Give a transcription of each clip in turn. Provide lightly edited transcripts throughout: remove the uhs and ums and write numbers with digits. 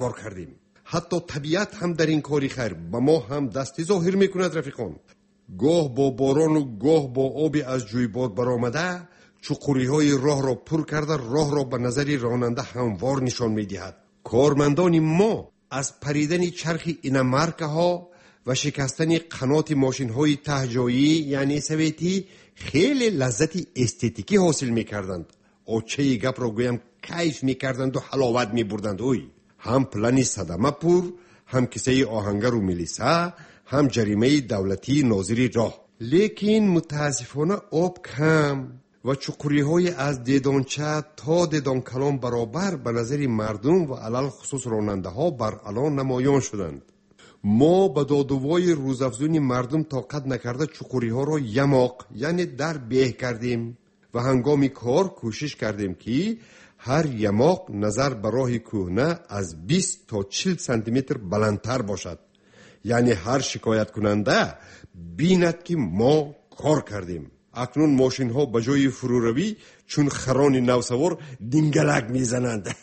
برقرار کردیم. حتی طبیعت هم در این کاری خیر به ما هم دستی ظاهر میکند رفیقان. گاه با باران و گاه با آبی از جویباد برآمده چقوری‌های راه را پر کرده راه را به نظر راننده هموار نشان می‌دهد. کارمندان ما از پریدن چرخ اینمارکه ها و شکستن قنات ماشین‌های تهجایی یعنی سویتی خیلی لذت استتیکی حاصل می‌کردند. اوچه گپ را گویم کیف می‌کردند و حلاوت می‌بردند. هم پلن صدمه پور، هم کیسه آهنگر و ملیسا، هم جریمه دولتی ناظری راه. لیکن متاسفانه آب کم و چقوری‌های از دیدانچه تا دیدان کلام برابر به نظر مردم و علل خصوص راننده ها بر الان نمایان شدند. ما به دادوای روزافزون مردم طاقت نکرده چقوری‌ها را یماق یعنی در بیه کردیم و هنگام کار کوشش کردیم که هر یماق نظر به راه کهنه از 20 تا 40 سانتی متر بلندتر باشد. یعنی هر شکایت کننده بیند که ما کار کردیم. اکنون ماشین ها به جای فروروی چون خران نوسوار دینگلک میزنند.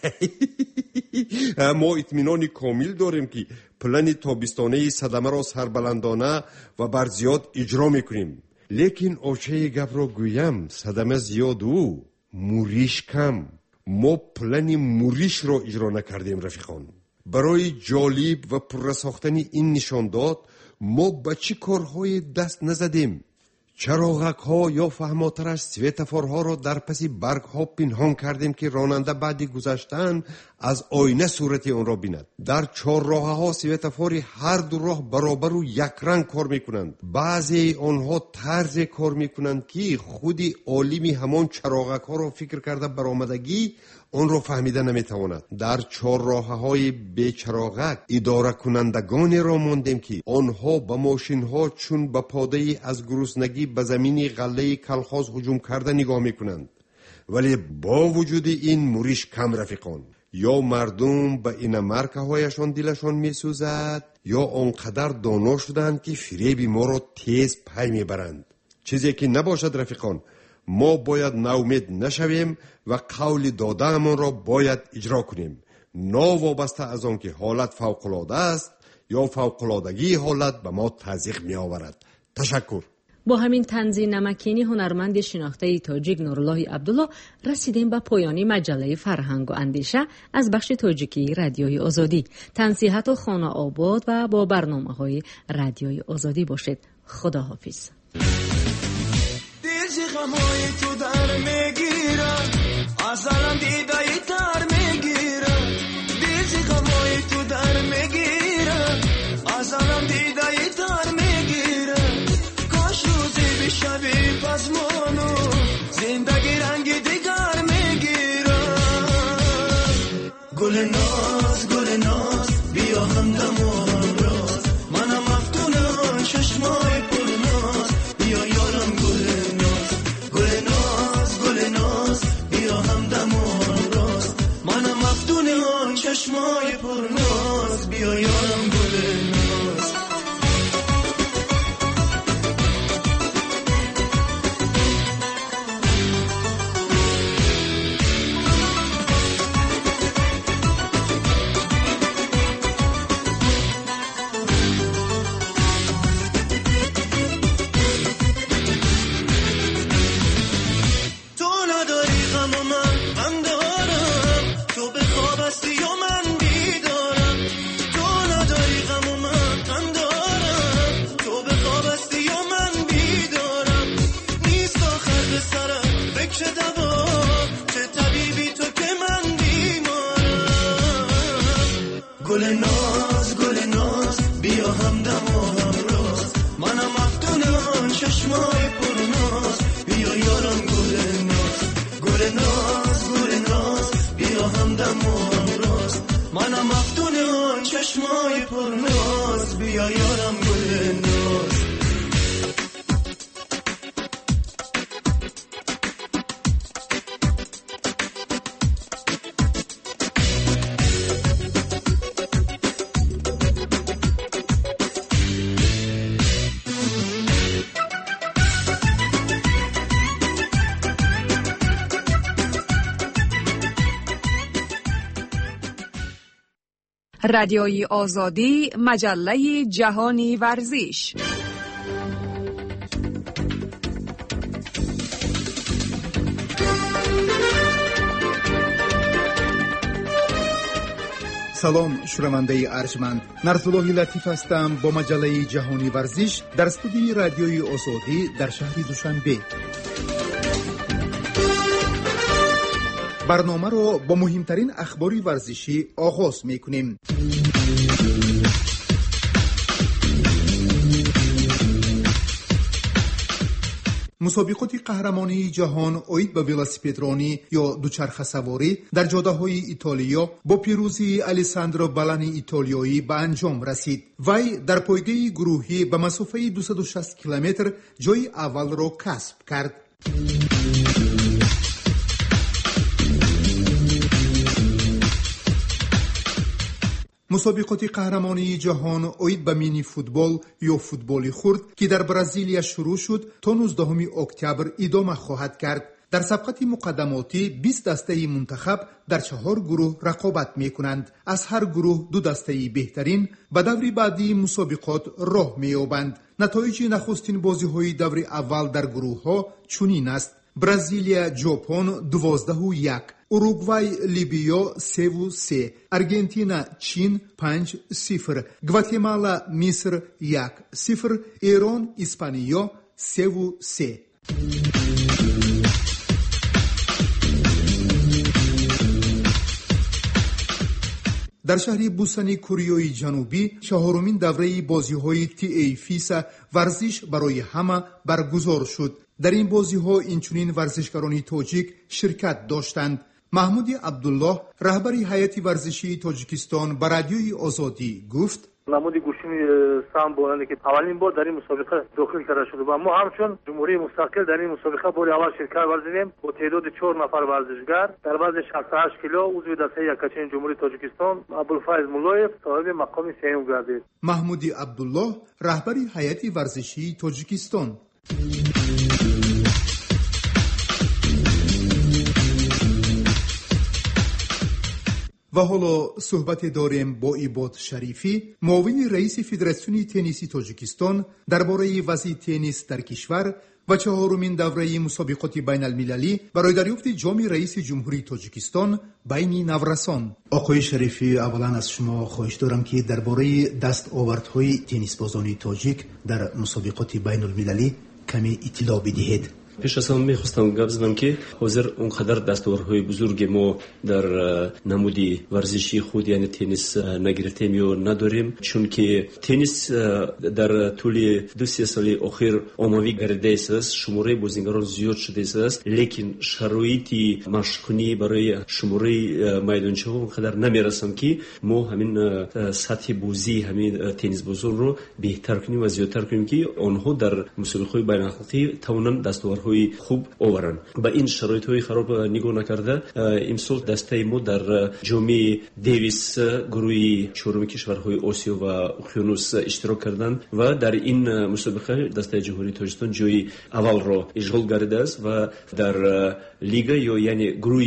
ما اطمینان کامل داریم که پلن تابستانه صدمه را سربلندانه و بر زیاد اجرا میکنیم. لیکن اوچه گپ را گویم صدمه زیاد و موریش کم. ما پلن موریش را اجرا نکردیم رفیقان. برای جالب و پر ساختن این نشان داد ما به چی کارهای دست نزدیم. چراغک ها یا فهماترش سویتفارها را در پس برگ ها پنهان کردیم که راننده بعد گذشتن از آینه صورت آن را بیند. در 4 راه ها سویتفاری هر دو راه برابر و یک رنگ کار میکنند. بعضی آنها طرز کار میکنند که خودی عالمی همان چراغک ها را فکر کرده برآمدگی آن را فهمیده نمیتواند. در 4 راه های بیچراغک اداره کنندگانی را ماندیم که آنها با ماشین ها چون با پاده از گرسنگی به زمین غله کلخاز هجوم کرده نگاه میکنند. ولی با وجود این موریش کم رفیقان. یا مردم به این مارکه هایشان دلشان میسوزد یا آنقدر دانا شدند که فریب ما را تیز پی میبرند. چیزی که نباشد رفیقان. ما باید ناامید نشویم و قول داده‌مان را باید اجرا کنیم. ناوابسته از آن که حالت فوق‌العاده است یا فوق‌العادگی حالت به ما تضییق می آورد. تشکر. با همین طنز نمکینی هنرمند شناخته تاجیک نورالله عبدالله رسیدیم به پایان مجله فرهنگ و اندیشه از بخش تاجیکی رادیوی آزادی. تنصیحات و خانه آباد و با برنامه‌های رادیوی آزادی باشید. خداحافظ. غمای تو در میگیرم ازالم دیدایی تر میگیرم دیزی غمای تو در میگیرم ازالم دیدایی تر میگیرم کاش روزی بشوی پزمانو زندگی رنگ دیگر میگیرم گل ناز بیا همدم و همراز منم مفتونم چشمای پرناز بیا یارم گل ناز بیا همدم و راست منم مفتون آن چشمای پرناز بیا یارم گل ناز گل ناز بیا همدم و همراز منم مفتون آن چشمای پرناز بیا یارم گل ناز بیا همدم و همراز منم مفتون آن چشمای پرناز بیا یارم گل ناز رادیوی آزادی، مجله جهانی ورزش. سلام شنونده ارجمند، نرسولوی لطیف هستم با مجله جهانی ورزش در استودیوی رادیوی آزادی در شهر دوشنبه. برنامه را با مهمترین اخبار ورزشی آغاز می‌کنیم. مسابقات قهرمانی جهان اوید به ولاسیپدرانی یا دوچرخه سواری در جاده‌های ایتالیا با پیروزی الیساندرو بالانی ایتالیایی به انجام رسید. وی در پایگاه گروهی به مسافه 260 کیلومتر جای اول را کسب کرد. مسابقات قهرمانی جهان اوید به مینی فوتبال یا فوتبال خرد که در برزیلیا شروع شد تا 19 اکتبر ادامه خواهد کرد. در سبقت مقدماتی 20 دسته منتخب در 4 گروه رقابت می کنند. از هر گروه 2 دسته بهترین به دور بعدی مسابقات راه می یابند. نتایج نخستین بازی های دور اول در گروه ها چنین است: برزیلیا ژاپن 12-1، اوروگوای لیبیا 3-3، ارژانتین چین 5-0، گواتمالا مصر 1-0، ایران اسپانیا 3-3. در شهر بوسنی کوریای جنوبی 4مین دوره بازی‌های تی فیسا ورزش برای همه برگزار شد. در این بازی‌ها اینچنین ورزشکاران تاجیک شرکت داشتند. محمود عبدالله رهبر هیئت ورزشی تاجیکستان به رادیوی آزادی گفت: نمود گوشمی سام بولند که اولین بار در این مسابقه داخل کرده شده و ما همچون جمهوری مستقل در این مسابقه بار اول شرکت ورزیدیم با تعداد 4 نفر ورزشگر در وزن 68 کیلو. عضو دسته یکچین جمهوری تاجیکستان ابوالفیض مولایف صاحب مقام سوم گردید. محمود عبدالله رهبر هیئت ورزشی تاجیکستان. و حالا صحبت داریم با عباد شریفی، معاون رئیس فدراسیون تنیس تاجیکستان درباره وضع تنیس در کشور و 4مین دوره مسابقات بین المللی برای دریافت جام رئیس جمهوری تاجیکستان بین نورسان. آقای شریفی، اولا از شما خواهش دارم که درباره دستاوردهای تنیس بازان تاجیک در مسابقات بین المللی کمی اطلاع بدهید. پیش از آن میخواستم گپ زنم که حاضر اونقدر دستاوردهای بزرگ ما در نمودی ورزشی خود یعنی تنیس نگرفتیم یا نداریم، چون که تنیس در طول 2-3 سال اخیر عمومی گردیده است، شماره بازیگران زیاد شده است، لیکن شرایطی مشکنی برای شماره میدانچه ها اونقدر نمیرسم که ما همین سطح بازی همین تنیس بازان رو بهتر کنیم و زیادتر کنیم که آنها در مسابقات بین المللی توانند دستاوردهای خوب آورند. با این شرایط های خراب نگاه نکرده امسال دسته ما در جام دیویس گروه 4 کشورهای آسیا و اقیانوس اشتراک کردند و در این مسابقه دسته جمهوری تاجیکستان جای اول را اشغال کرده است و در لیگا یا یعنی گروه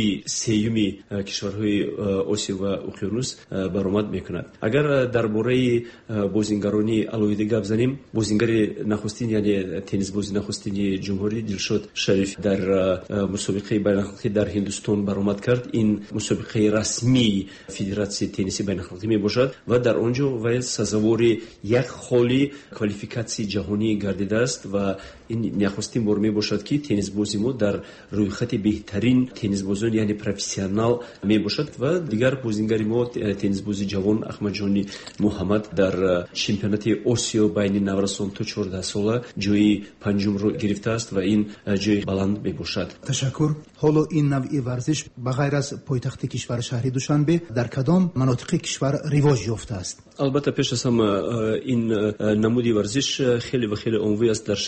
3 کشورهای آسیا و اقیانوس برآمد میکند. اگر درباره بازیگرانی علایده گپ زنیم، بازیگر نخستین یعنی تنیس بازی نخستین جمهوری دلشاد شریف در مسابقه بین المللی در هندوستان برآمد کرد. این مسابقه رسمی فدراسیون تنیس بین المللی می باشد و در آنجا وی سزاوار یک خالی کوالیفیکاسیون جهانی گردیده است و این نخستین بار می باشد که تنیس بازی ما در روی خط بهترین تنیس بازان یعنی پروفسیونال می باشد و دیگر بازیگر ما تنیس بازی جوان احمد جانی محمد در چمپیونات آسیا بین نورسان تا 14 ساله جای پنجم رو گرفته است و این جای بلند می باشد. تشکر. حالا این نوع ورزش بغیر از پایتخت کشور شهر دوشنبه در کدام مناطق کشور رواج یافته است؟ البته پیش از هم این نمودی ورزش خیلی و خیلی عمومی است در شهر دوشنبه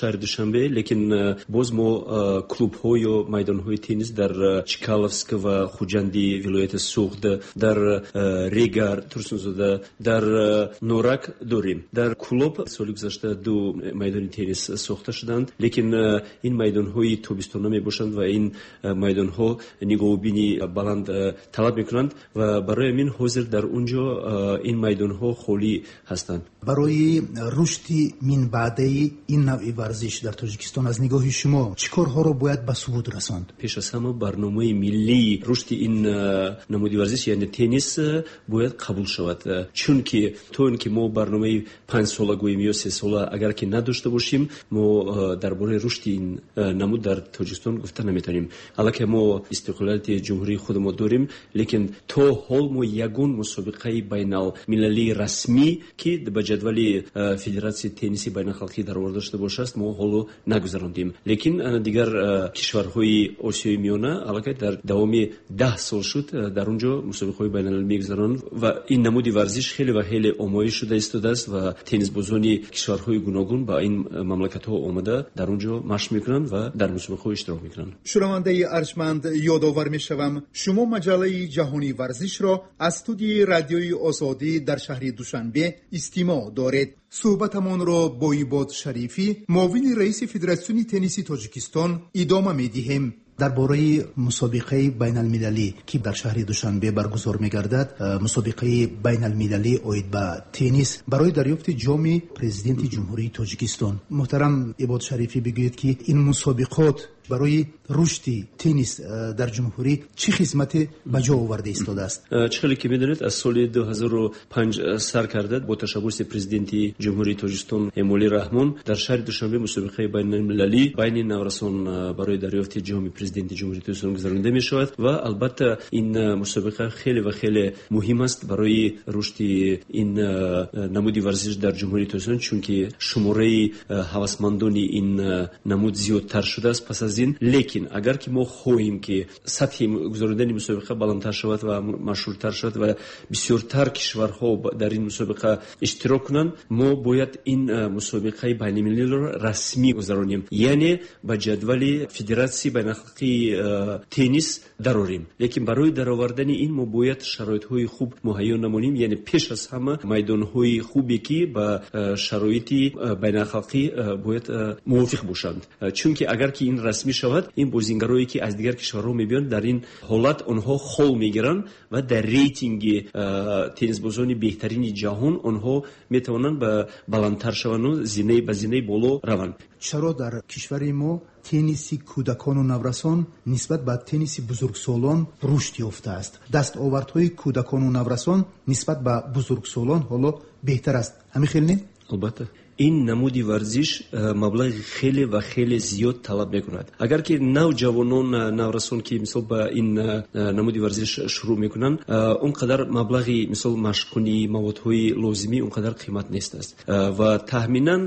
душанбе, лекин боз мо клубҳо ё майдонҳои теннис дар Чкаловск ва Хуҷанди вилояти Суғд, дар Регар Турсунзода, дар Норак дорем. Дар Кулоб соли гузашта 2 майдони теннис сохта шуданд, лекин ин майдонҳои тобистона мебошанд ва ин майдонҳо нигоҳубини баланд талаб мекунанд ва барои ҳамин ҳозир дар унҷо ин майдонҳо холӣ ҳастанд. барои рушди минбаъдаи ин навъи варзиш дар Тоҷикистон аз нигоҳи шумо чӣ корҳоро бояд ба субут расонд? пеш аз ҳама барномаи миллии рушди ин намуди варзиш яъне теннис бояд қабул шавад, чунки то ин ки мо барномаи 5 сола гӯем ё 3 сола агар ки надошта бошем, мо дар бораи рушди ин намуд дар Тоҷикистон гуфта наметавонем. аллакай мо истиқлолияти ҷумҳурии худмо дорем, лекин то ҳол мо ягон мусобиқаи байналмилалии расмӣ ки ба ҷадвали федератсияи тенниси байналхалқӣ дар оварда шуда бошааст, мо ҳоло нагузарондем. лекин дигар кишварҳои Осиёи миёна аллакай дар давоми 10 сол шуд дар унҷо мусобиқаҳои байналмилалӣ мегузаронанд ва ин намуди варзиш хеле ва хеле омоиш шуда истодааст ва теннисбозони кишварҳои гуногун ба ин мамлакатҳо омада дар унҷо машқ мекунанд ва дар мусобиқаҳо иштирок мекунанд. шунавандаи арҷманд, ёдовар мешавам шумо маҷаллаи ҷаҳонии варзишро аз студияи радиои Озодӣ дар шаҳри Душанбе истимоъ доред. суҳбатамонро бо Ибод Шарифӣ, муовини раиси Федератсиони тенниси Тоҷикистон идома медиҳем. дар бораи мусобиқаи байналмилалӣ ки дар шаҳри Душанбе баргузор мегардад, мусобиқаи байналмилалӣ оид ба теннис барои дарёфти ҷоми президенти ҷумҳурии Тоҷикистон, муҳтарам Ибод Шарифӣ бигӯед ки ин мусобиқот барои рушди теннис дар ҷумҳурӣ чӣ хизмате ба ҷо оварда истодааст? чӣ хеле ки медонед, аз соли 2005 сар карда бо ташаббуси президенти ҷумҳурии Тоҷикистон Эмомалӣ Раҳмон дар шаҳри Душанбе мусобиқаи байналмилалӣ байни наврасон барои дарёфти ҷоми президенти ҷумҳурии Тоҷикистон гузаронида мешавад ва албатта ин мусобиқа хеле ва хеле муҳим аст барои рушди ин намуди варзиш дар ҷумҳурии Тоҷикистон, чунки шумораи ҳавасмандони ин намуд зиёдтар шудааст пас аз ин. лекин агар ки мо хоҳем ки сатҳи гузаронидани мусобиқа баландтар шавад ва машҳуртар шавад ва бисёртар кишварҳо дар ин мусобиқа иштирок кунанд, мо бояд ин мусобиқаи байналмилалиро расмӣ гузаронем, яъне ба ҷадвали федератсияи байналхалқии теннис дарорем. лекин барои даровардани ин мо бояд шароитҳои хуб муҳайё намонем, яъне пеш аз ҳама майдонҳои хубе ки ба шароити байналхалқӣ бояд мувофиқ бошанд, чунки агар ки ин расмӣ шавад, ин бозингарое ки аз дигар кишварҳо мебиёнд, дар ин ҳолат онҳо хол мегиранд ва дар рейтинги теннисбозони беҳтарини ҷаҳон онҳо метавонанд ба баландтар шаванду зинаи ба зинаи боло раванд. чаро дар кишвари мо тенниси кӯдакону наврасон нисбат ба тенниси бузургсолон рушд ёфтааст? дастовардҳои кӯдакону наврасон нисбат ба бузургсолон ҳоло беҳтар аст, ҳамин хел не? албатта ин намуди варзиш маблағи хеле ва хеле зиёд талаб мекунад. агар ки навҷавонон наврасон ки мисол ба ин намуди варзиш шурӯъ мекунанд, он қадар маблағи мисол машқкунӣ маводҳои лозимӣ он қадар қимат нест аст ва тахминан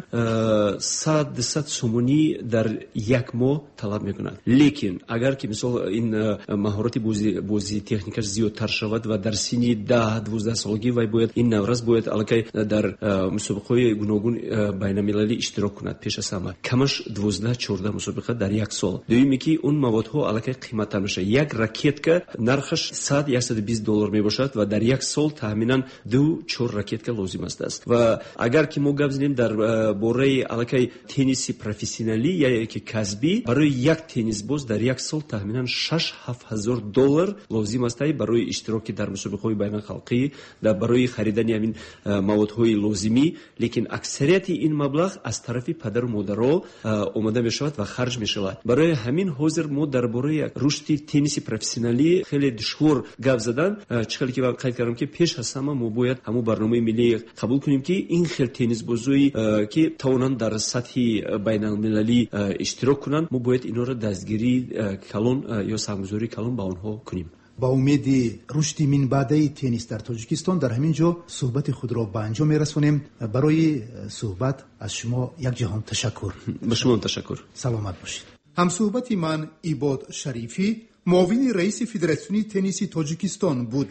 100 сомонӣ дар як моҳ талаб мекунад. лекин агар ки мисол ин маҳорати бозии техникаш зиёдтар шавад ва дар синни 10-12 солагӣ вай бояд ин наврас бояд аллакай дар мусобиқаҳои гуногун байналмилалӣ иштирок кунад. пеш аз ҳама камаш 12-14 мусобиқа дар як сол. дуюме ки он маводҳо аллакай қиматтар мешавад. як ракетка нархаш $100-120 мебошад ва дар як сол тахминан 2-4 ракетка лозим аст. ва агар ки мо гап занем дар бораи аллакай тенниси профессионалӣ яъне ки касбӣ, барои як теннисбоз дар як сол тахминан $6,000 лозим аст барои иштироки дар мусобиқаҳои байналхалқӣ, барои харидани ҳамин маводҳои лозимӣ. лекин аксарияти ин маблағ аз тарафи падару модаро омада мешавад ва харҷ мешавад. барои ҳамин ҳозир мо дар бораи рушди тенниси профессионалӣ хеле душвор гап задан. чӣ хеле ки ман қайд кардам ки пеш аз ҳама мо бояд ҳамун барномаи миллӣ қабул кунем ки ин хел теннисбозои ки тавонанд дар сатҳи байналмилалӣ иштирок кунанд, мо бояд инҳоро дастгирии калон ё сармагузории калон ба онҳо кунем. با امید رشد منبعدی تنیس در تاجیکستان در همین جا صحبت خود را به انجام می‌رسانیم. برای صحبت از شما یک جهان تشکر. به شما تشکر. سلامت باشید. هم صحبت من ایباد شریفی، معاون رئیس فدراسیون تنیس تاجیکستان بود.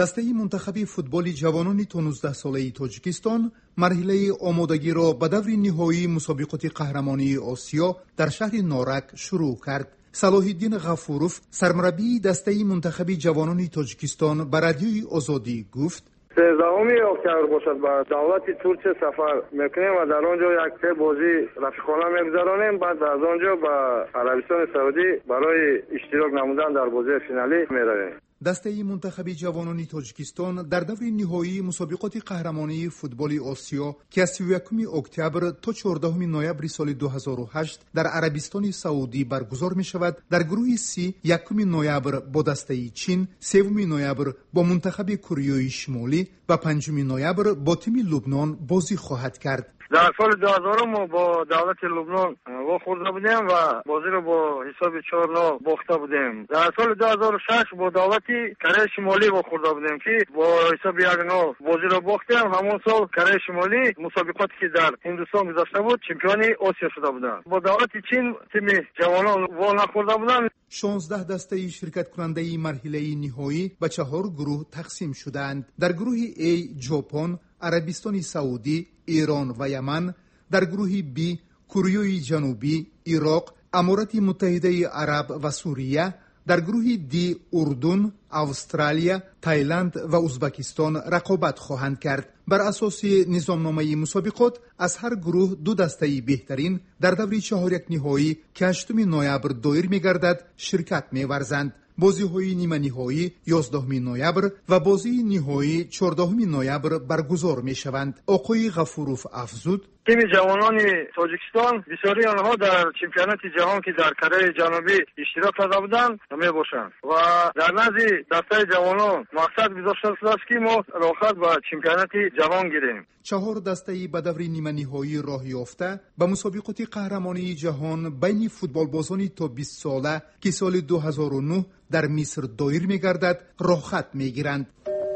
دسته منتخب فوتبال جوانان تا 19 ساله تاجیکستان مرحله آمادگی را به دور نهایی مسابقات قهرمانی آسیا در شهر نارک شروع کرد. صلاح الدین غفوروف سرمربی دسته منتخب جوانان تاجیکستان به رادیوی آزادی گفت: 13 اکتبر باشد به دولت ترکیه سفر میکنیم و در آنجا یک سه بازی رفیقانه میگذرانیم. بعد از آنجا به عربستان سعودی برای اشتراک نمودن در بازی فینالی میرویم. دسته منتخب جوانان تاجیکستان در دور نهایی مسابقات قهرمانی فوتبال آسیا که از 31 اکتبر تا 14 نوامبر سال 2008 در عربستان سعودی برگزار می شود، در گروه سی 1 نوامبر با دسته چین، 3 نوامبر با منتخب کره شمالی و 5 نوامبر با تیم لبنان بازی خواهد کرد. در سال 2000 ما با دولت لبنان خورده بودیم و بازی رو با حساب 4-0 باخته بودیم. در سال 2006 با دولت کره شمالی خورده بودیم که با حساب 1-0 بازی رو باختیم. همون سال کره شمالی مسابقاتی که در هندوستان گذاشته بود چمپیون آسیا شده بودند. با دولت چین تیم جوانان نخورده بودند. 16 دسته شرکت کننده مرحله نهایی به 4 گروه تقسیم شدند. در گروه A ژاپن، عربستان سعودی، ایران و یمن، در گروه B کره جنوبی، عراق، امارات متحده عرب و سوریه، در گروه D اردن، استرالیا، تایلند و ازبکستان رقابت خواهند کرد. بر اساس نظامنامه مسابقات از هر گروه 2 دسته بهترین در دور 4 نهایی که 8 نوامبر دایر می‌گردد شرکت می‌ورزند. بازی‌های نیمه نهایی 11 نوامبر و بازی نهایی 14 نوامبر برگزار می‌شوند. آقای غفوروف افزود: تیم جوانان تاجیکستان بسیاری آنها در چمپیونات جهان که در کره جنوبی اشتراک کرده بودند میباشند و در نزد دسته جوانان مقصد گذاشته است که ما راحت به چمپیونات جهان گیریم. 4 دسته به دور نیمه نهایی راه یافته به مسابقات قهرمانی جهان بین فوتبال بازان تا 20 ساله که سال 2009 در مصر دایر می‌گردد راحت می‌گیرند.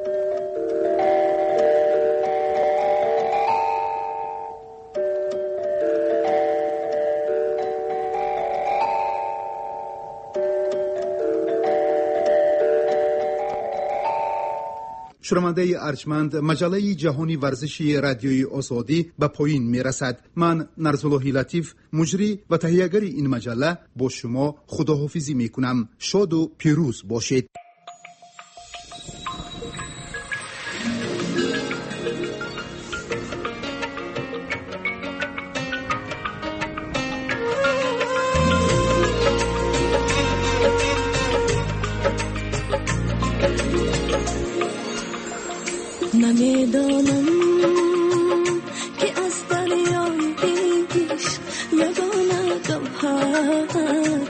شنونده ارجمند، مجله جهانی ورزشی رادیوی آزادی به پایین می رسد. من نرزالله لطیف، مجری و تهیه‌گر این مجله، با شما خداحافظی می کنم. شاد و پیروز باشید. نمیدانم که از دریای عشق یگانه گوهر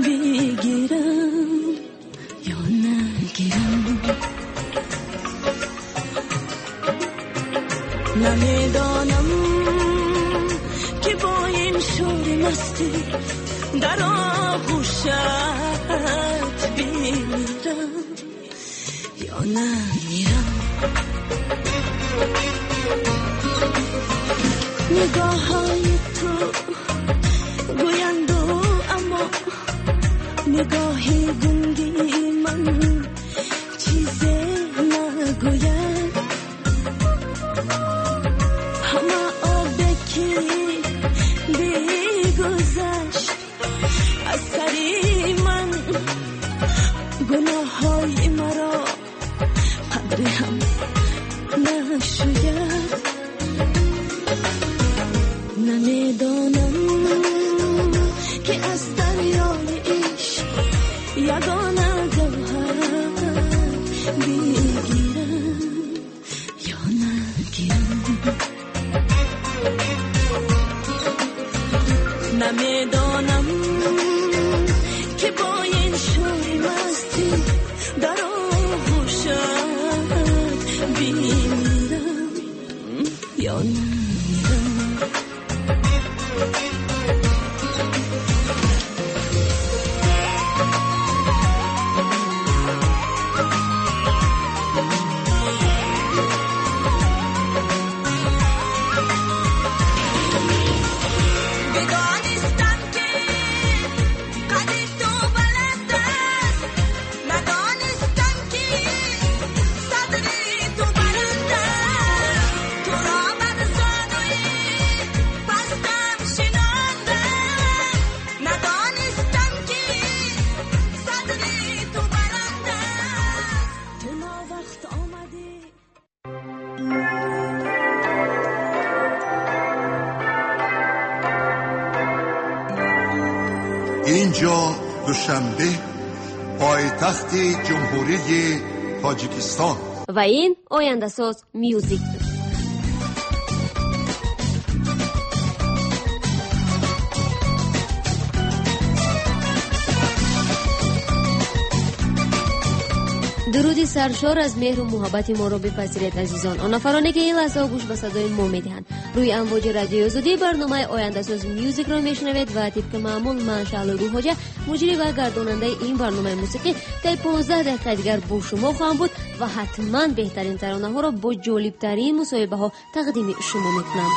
بگیرم یا نگیرم. نمیدانم که با این شور مستی در آغوشت بمیرم یا نمیرم. نگاه‌های تو گویند اما نگاهی گنگی من چیزی نگوید. همه آبی که بیگذشت از سری من، گناه‌های مرا قدری هم نشوید. نمیدانم که از دریای عشق یگانه گوهر بگیرم یا نگیرم. نمیدانم که با این شور مستی در آغوشت بمیرم یا نه. بدانستم که اینجا دوشنبه، پایتخت جمهوری تاجیکستان. و این آینده ساز میوزیک. درودی سرشار از مهر و محبت ما را بپذیرید عزیزان. آن نفرانی که این لحظه گوش به صدای ما میدهند روی امواج رادیوی آزادی برنامه آینده ساز میوزیک را میشنوید و طبق معمول من شعله روح‌حاجه مجری و گرداننده این برنامه موسیقی تا 15 دقیقه دیگر با شما خواهم بود و حتما بهترین ترانه ها را با جالب ترین مصاحبه ها تقدیم شما میکنم.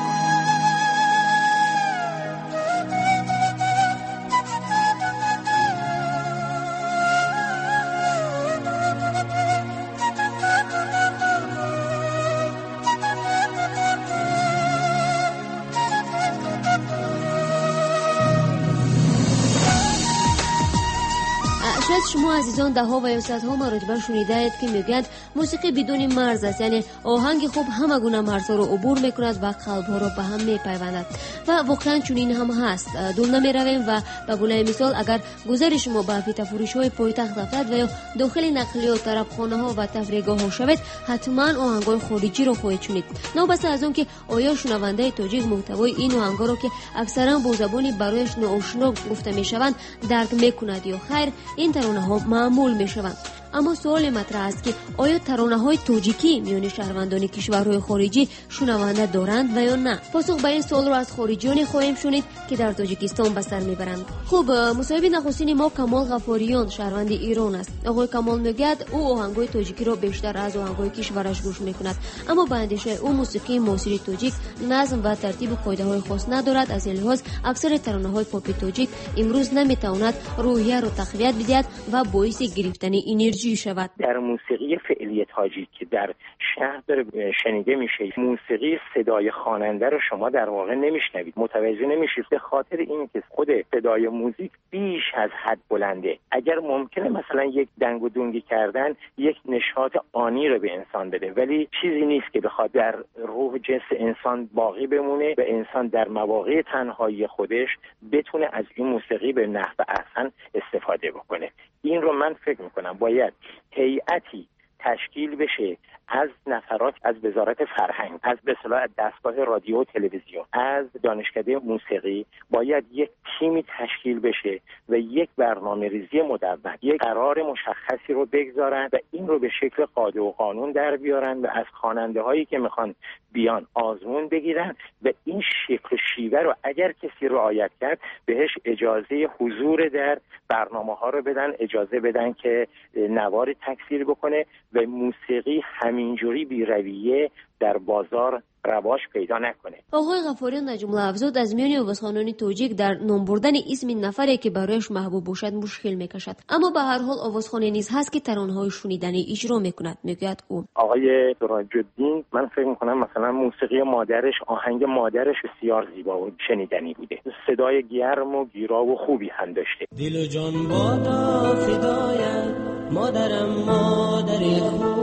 شما عزیزان ده ها و یا صد ها مراتبه شنیده اید که میگویند موسیقی بدون مرز است، یعنی آهنگ خوب همه گونه مرزها را عبور میکند و قلب ها را به هم میپیوندد و واقعا چنین هم هست. دور نمیرویم و به گونه مثال اگر گذر شما به فیتافروشی های پایتخت افتد و یا داخل نقلیات، طربخانه ها و تفریحگاه ها شوید، حتما آهنگ های خارجی را خواهید شنید. نوبسته از اون که آیا شنونده تاجیک محتوای این آهنگ را که اکثرا با زبانی برایش ناآشنا گفته میشوند درک میکند یا خیر این ترانه ها معمول میشوند. اما سوال مطرح است که آیا ترانه‌های تاجیکی میان شهروندان کشورهای خارجی شنونده دارند و یا نه؟ پاسخ به این سوال را از خارجیان خواهیم شنید که در تاجیکستان به سر میبرند. خب مصاحب نخستین ما کمال غفاریان شهروند ایران است. آقای کمال میگوید او آهنگ‌های تاجیکی را بیشتر از آهنگ‌های کشورش گوش میکند، اما به اندیشه او موسیقی معاصر تاجیک نظم و ترتیب و قاعده‌های خاص ندارد. از این لحاظ اکثر ترانه‌های پاپ تاجیک امروز نمیتواند روحیه را تقویت بدهد و باعث گرفتن انرژی شود. در موسیقی فعلی تاجیک که در شهر داره شنیده میشه، موسیقی صدای خواننده رو شما در واقع نمیشنوید، متوجه نمیشید، به خاطر اینکه خود صدای موزیک بیش از حد بلنده. اگر ممکنه مثلا یک دنگ و دونگی کردن یک نشاط آنی رو به انسان بده، ولی چیزی نیست که بخواد در روح جنس انسان باقی بمونه و انسان در مواقع تنهایی خودش بتونه از این موسیقی به نحو احسن استفاده بکنه. این رو من فکر میکنم باید هیئتی تشکیل بشه از نفرات از وزارت فرهنگ، از به اصطلاح دستگاه رادیو و تلویزیون، از دانشکده موسیقی، باید یک تیمی تشکیل بشه و یک برنامه‌ریزی مدون، یک قرار مشخصی رو بگذارن و این رو به شکل قاعده و قانون در بیارن و از خواننده هایی که میخوان بیان آزمون بگیرن و این شکل شیوه رو اگر کسی رعایت کرد بهش اجازه حضور در برنامه ها رو بدن، اجازه بدن که نوار تکثیر بکنه و موسیقی همینجوری بی رویه در بازار رواج پیدا نکنه. آقای غفاریان جمله افزود از میان آوازخوانان تاجیک در نام بردن اسم نفری که برایش محبوب باشد مشکل میکشد، اما به هر حال آوازخوانی نیز هست که ترانه‌های شنیدنی اجرا میکند. میگوید او آقای سراج‌الدین من فکر میکنم مثلا موسیقی مادرش، آهنگ مادرش بسیار زیبا و شنیدنی بوده، صدای گرم و گیرا و خوبی هم داشته. دل و جان بادا فدایت مادرم، مادر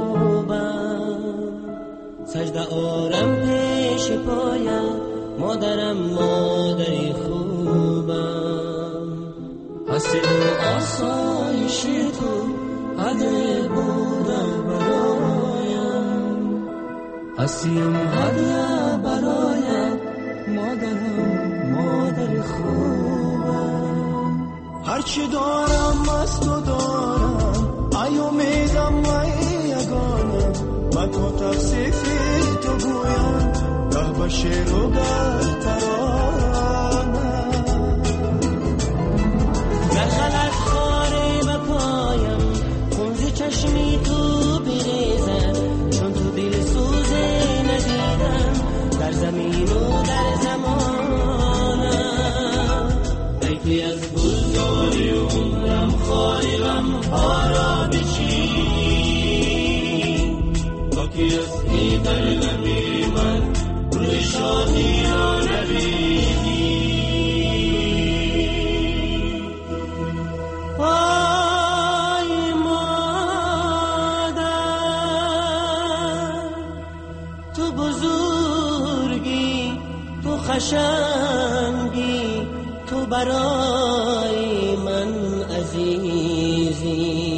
خوبم، سجده آرم پیش پایم مادرم، مادر خوبم، هستی و آسایش تو هدیه بودم برایم، هستیم هدیه برایم مادرم، مادر خوبم، هرچی دارم از تو دارم، ایو میدم و یگانم، من تو تفسیفی تو گویم گه به شعر و گه ترانم، در خلط خاره به پایم خونز چشمی تو بریزم، چون تو دل سوزه ندیدم در زمین و در زمانم، ایفی از گلزاری عمرم خواهی غمها را بچین، که از این در غمی من روی شادی را نبینی، آی مادر تو بزرگی، تو خشنگی، تو برای من عزیزی.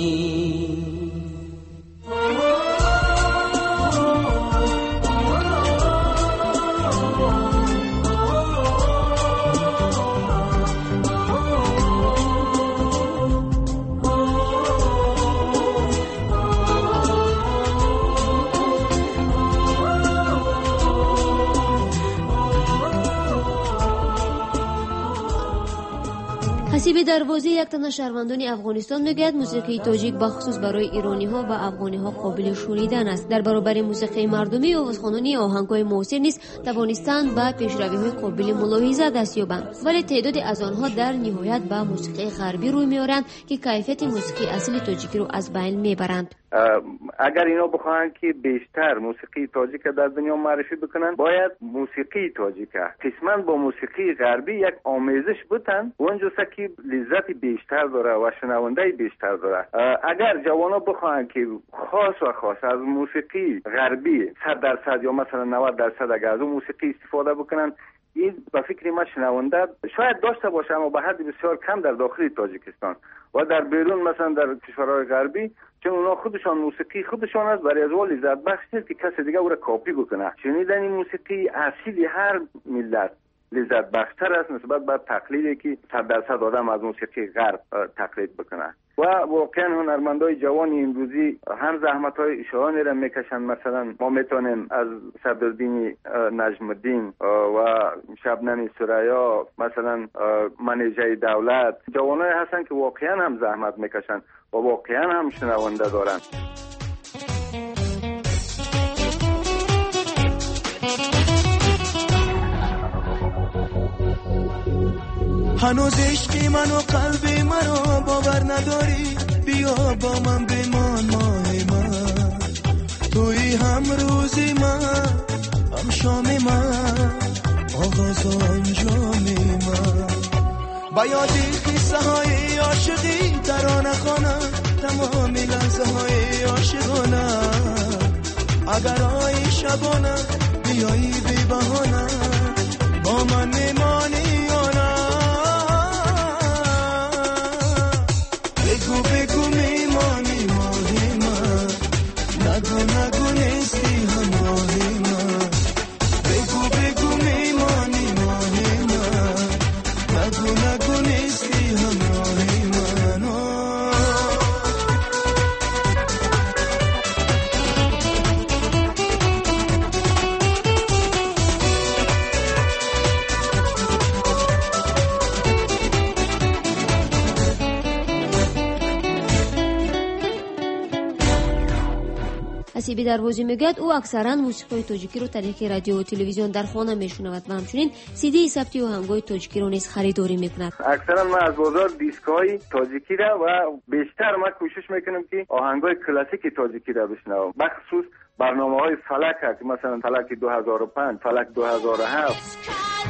حسیب دروازی یک تن از شهروندان افغانستان میگوید موسیقی تاجیک بخصوص برای ایرانی ها و افغانی ها قابل شنیدن است. در برابر موسیقی مردمی و آوازخوانانی آهنگ‌های معاصر نیز توانستند به پیشروی‌های قابل ملاحظه دست یابند، ولی تعداد از آنها در نهایت به موسیقی غربی روی می‌آورند که کیفیت موسیقی اصلی تاجیکی رو از بین میبرند. اگر اینا بخواهند که بیشتر موسیقی تاجیک در دنیا معرفی بکنن، باید موسیقی تاجیک قسماً با موسیقی غربی یک آمیزش بتن، اونجا که لذت بیشتر داره و شنونده بیشتر داره. اگر جوانا بخواهند که خاص از موسیقی غربی 100% یا مثلا 90% اگر از اون موسیقی استفاده بکنن، این به فکر ما شنونده شاید داشته باشه، اما به حد بسیار کم در داخل تاجیکستان و در بیرون مثلا در کشورهای غربی، چون اونا خودشان موسیقی خودشان است، برای از اول لذت بخش نیست که کسی دیگه او را کاپی بکنه. شنیدن این موسیقی اصیل هر ملت لذت بخشتر است نسبت به تقلیدی که 100% آدم از موسیقی غرب تقلید بکنه. و واقعا هنرمندای جوان امروزی هم زحمت‌های ایشانی را میکشند. مثلا ما میتونیم از صدرالدین نجم الدین و شبنم ثریا، مثلا منیژه دولت، جوانای هستند که واقعا هم زحمت میکشند و واقعا هم شنونده دارند. هنوز عشقی من و قلبی منو باور نداری، بیا با من بمان ماه من، توی هم روزی من، هم شامی من، آغاز و انجامی من. با یادی قصه های عاشقی ترانه خانم، تمامی لحظه های عاشقانه. اگر آی شبانه بیایی بی بهانه، با من میمانی یا نه؟ بگو میمانی ماهی من، نگو نیستی همراهی من. بگو میمانی ماهی من، نگو نیستی همراهی من. حسیب دروازی میگوید او اکثرا موسیقی تاجیکی رو طریق رادیو و تلویزیون در خانه میشنود و همچنین CD ثبتی آهنگای تاجیکی رو نیز خریداری میکند. اکثرا ما از بازار دیسک‌های تاجیکی را و بیشتر ما کوشش میکنیم که آهنگای کلاسیک تاجیکی را بشنویم، بخصوص برنامه‌های فلک که مثلا فلک 2005، فلک 2007.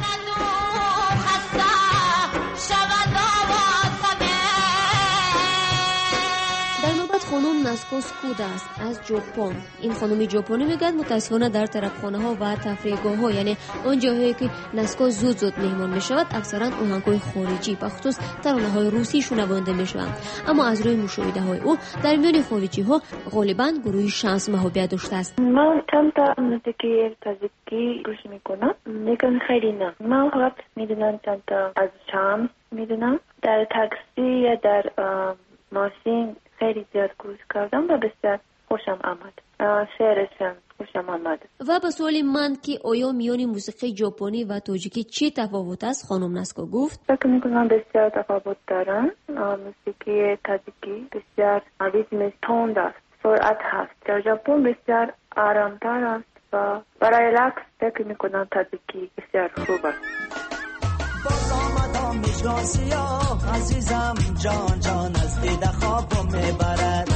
خانم ناسکو سکودا است از ژاپن. این خانم ژاپنی میگه متاسفانه در طرفخانه ها و تفریحگاه ها، یعنی اون جاهایی که ناسکو زود مهمان میشود، اکثرا آهنگای خارجی به خصوص ترانه های روسی شنونده میشوند. اما از روی مشاهده های او در میان خارجی ها غالبا گروه شمس محبوبیت داشته است. من چند تا موسیقی تاجیکی گوش میکنم، لیکن خیلی نه. من فقط میدونم چند تا از شمس میدونم. در تاکسی یا در ماشین خیلی زیاد گوش کردم و بسیار خوشم آمد. شعرشم خوشم آمد. و به سوال من که آیا میان موسیقی ژاپنی و تاجیکی چه تفاوت است، خانم ناسکو گفت فکر میکنم بسیار تفاوت دارن. موسیقی تاجیکی بسیار ریتمش تند است، سرعت هست. در ژاپن بسیار آرامتر است و برای رقص فکر میکنم تاجیکی بسیار خوب است. باز آمدم مجگاه سیاه، عزیزم جان از دیده خوابم میبرد،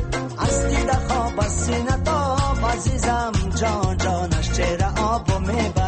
از دیده خواب از سینه تاب، عزیزم جانش چهره آبم میبرد.